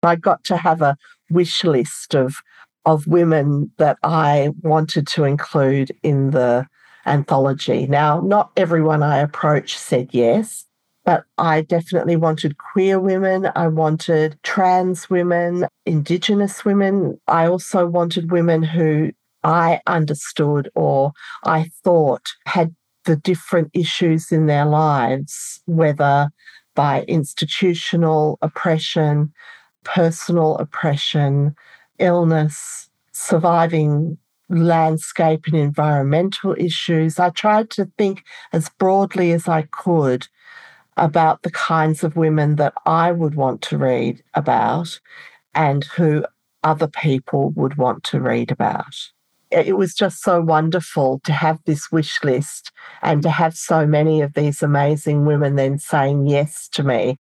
I got to have a wish list of women that I wanted to include in the anthology. Now, not everyone I approached said yes, but I definitely wanted queer women. I wanted trans women, Indigenous women. I also wanted women who I understood or I thought had the different issues in their lives, whether by institutional oppression, personal oppression, illness, surviving landscape and environmental issues. I tried to think as broadly as I could about the kinds of women that I would want to read about and who other people would want to read about. It was just so wonderful to have this wish list and to have so many of these amazing women then saying yes to me